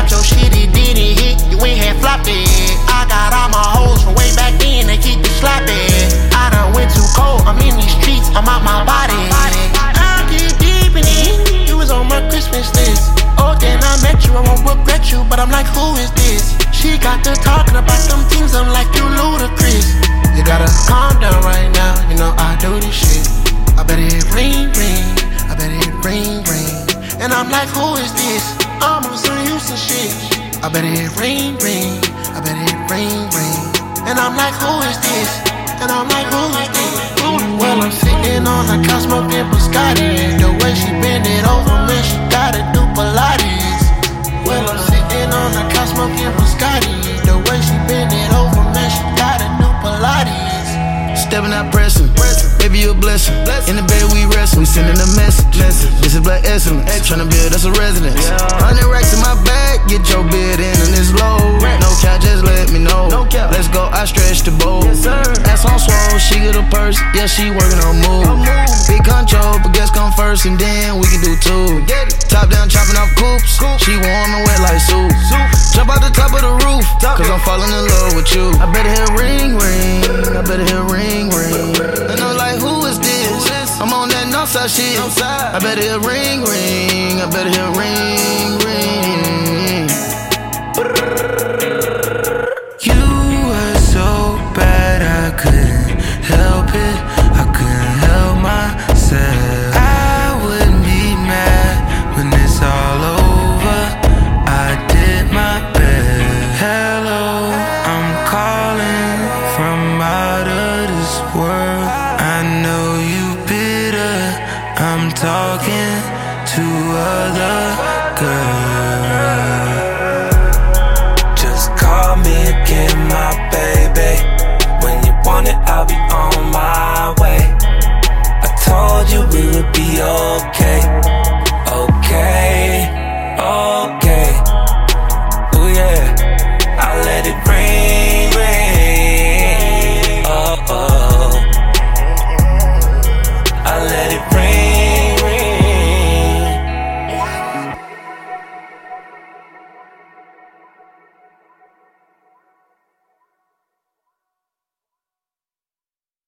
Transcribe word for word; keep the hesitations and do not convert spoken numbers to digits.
got your shit, it didn't hit. You ain't had floppy. I got all my hoes from way back then, they keep it slappy. I done went too cold, I'm in these streets, I'm out my body. I get deep in it, you was on my Christmas list. Oh, then I met you, I won't regret you, but I'm like, who is this? She got to talking about them things, I'm like, you ludicrous. You gotta calm down right now, you know I do this shit. I bet it ring, ring, I bet it ring, ring. And I'm like, who is this? I'm on some Houston shit. I bet it ring, ring, I bet it ring, ring. And I'm like, who is this? And I'm like, who is this? Well, I'm sitting on the couch smoking Biscotti. The way she bend it over me, she gotta do Pilates. Well, I'm sitting on the couch smoking Biscotti. The way she bend it over me, she gotta do Pilates. Stepping out pressing, baby you a blessing. In the bed we resting, we sending a message. This is black excellence, tryna build us a residence. Hundred racks in my bag, get your bid in and it's low. No cap, just let me know. Let's go, I stretch the bowl. Ass on swole, she get a purse, yeah she working on move. Big control, but guess come first and then we can do two. Top down chopping off coops, she warm and wet like soup. Jump out the top of the roof, cause I'm falling in love with you. I better hear ring ring, I better hear ring ring. And I'm like, who is this? I'm on that Northside shit. I better hear ring ring, I better hear ring ring. You were so bad I couldn't help it, I couldn't help myself. I wouldn't be mad when it's all over, I did my best. Hello, I'm calling from out of this world. I know you bitter, I'm talking to other girls. Just call me again, my baby. When you want it, I'll be on my way. I told you we would be okay, okay, okay.